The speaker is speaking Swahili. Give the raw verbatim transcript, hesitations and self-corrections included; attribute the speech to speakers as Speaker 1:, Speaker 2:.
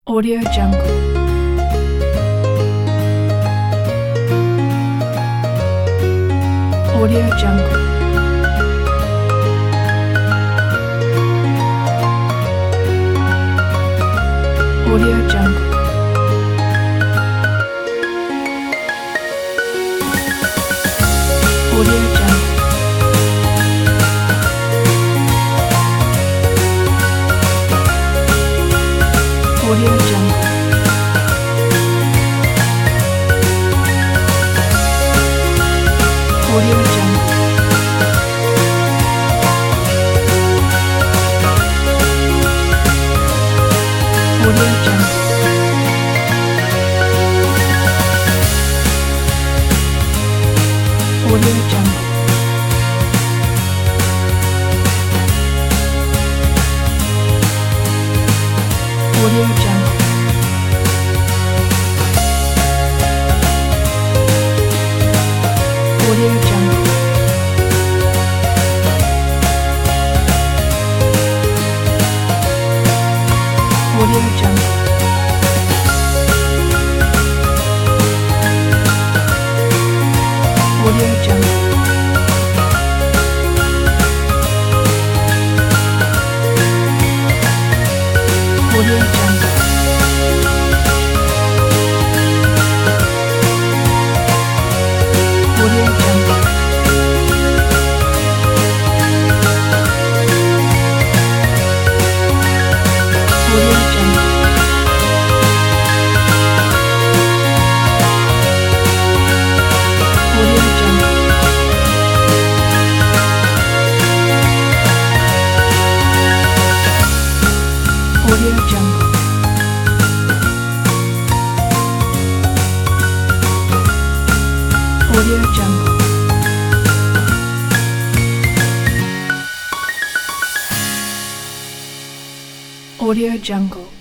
Speaker 1: Audio Jungle. Audio Jungle. Audio Jungle. Audio Jungle. Audio Jungle. Audio Jungle. Audio Jungle. Audio Jungle. Audio Jungle. Audio Jungle. Audio Jungle. Audio Jungle. Audio Jungle. Audio Jungle. Audio Jungle. Audio Jungle. Audio Jungle. Audio Jungle. Audio Jungle.